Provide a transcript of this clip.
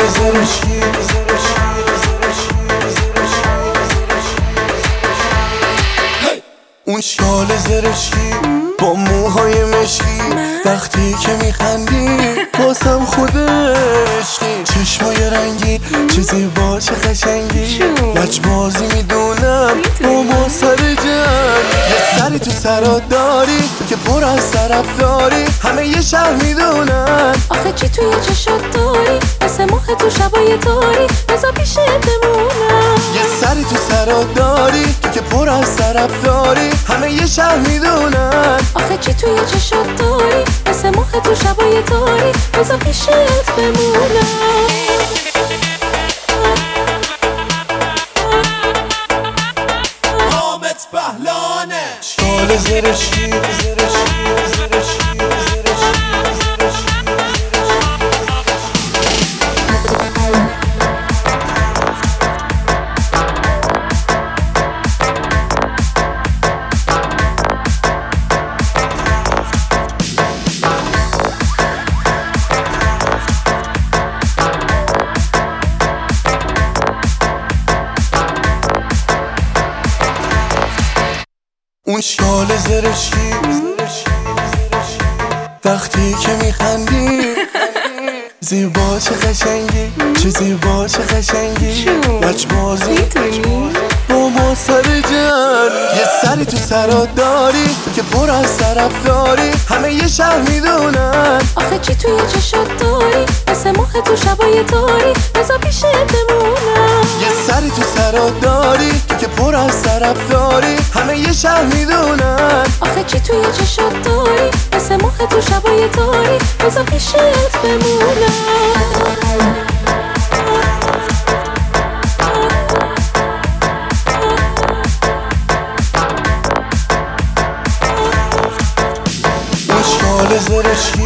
زرشی اون شال زرشی با موهای مشکی وقتی که میخندی بازم خود عشقی چشمای رنگی چه زیبا چه قشنگی لجبازی میدونم با سر جنگ یه سری تو سرات داری تو که پر از طرف داری همه یه شهر میدونن آخه چی توی چشات داری مثل ماه تو شبای تاری بذار پیشت بمونم یه سری تو سرات داری تو که پر از طرف داری همه یه شهر میدونن آخه چی توی چشات داری مثل ماه تو شبای تاری بذار پیشت بمونم حامد بهلانه شال زرشی اون شال زرشی وقتی که میخندی زیبا چه قشنگی چه زیبا چه قشنگی لجبازی با ما سر جن یه سری تو سرات داری تو که پر از طرف داری همه یه شهر میدونن آخه چی توی چشات داری مثل ماه تو شبای تاری بذار پیشت بمونم یه سری تو سرات داری تو که پر از طرف داری همه یه شهر میدونن آخه چی توی چشات داری مثل ماه تو شبای تاری بذار پیشت بمونم اون شال زرشی